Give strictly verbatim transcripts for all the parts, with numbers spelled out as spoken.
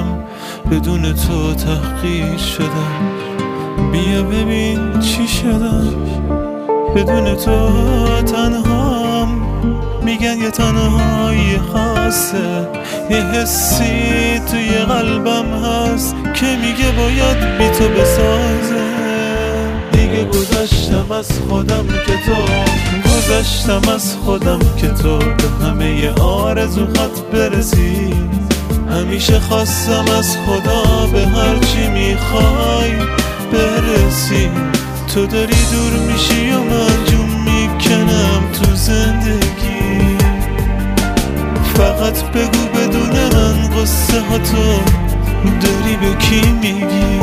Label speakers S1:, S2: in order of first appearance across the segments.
S1: بدون تو تحقیر شدم. بیا ببین چی شدم، بدون تو تنهام. میگن یه تنهایی خاصه، یه حسی توی قلبم هست که میگه باید بی تو بسازه. دیگه گذشتم از خودم که تو، گذشتم از خودم که تو به همه آرزوهات برسی. همیشه خواستم از خدا به هرچی میخوای برسی. تو داری دور میشی و من جون میکنم تو زندگی. فقط بگو بدون من قصه ها تو داری به کی میگی؟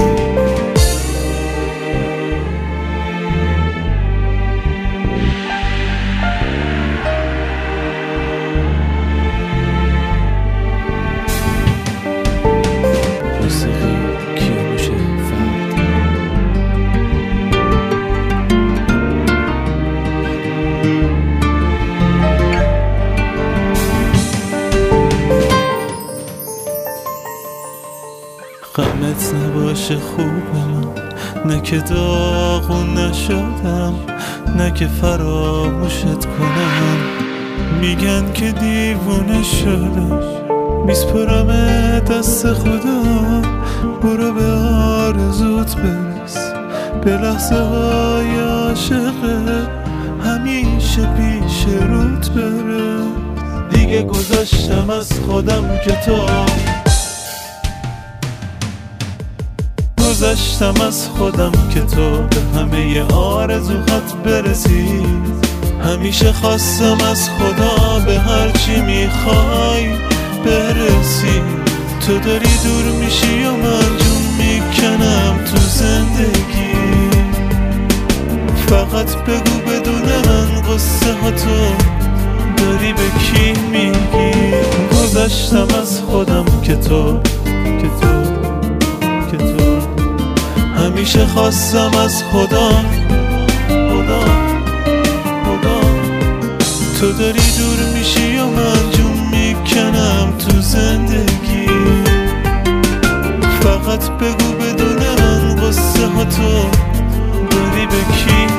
S1: غمت نباشه خوب من، نه که داغون نشدم، نه که فراموشت کنم. میگن که دیوونه شدم، میسپرم دست خدا. برو به آرزوت برس، به لحظه های عاشقه همیشه پیش روت برس. دیگه گذشتم از خودم که تو، گذشتم از خودم که تو به همه آرزوهات برسی. همیشه خواستم از خدا به هرچی میخوای برسی. تو داری دور میشی و من جون میکنم تو زندگی. فقط بگو بدون من قصه ها تو داری به کی میگی؟ گذشتم از خودم که تو، که تو، که تو همیشه خواستم از خدا، خدا، خدا. تو داری دور میشی و من جون میکنم تو زندگی. فقط بگو بدون من قصه ها تو داری به کی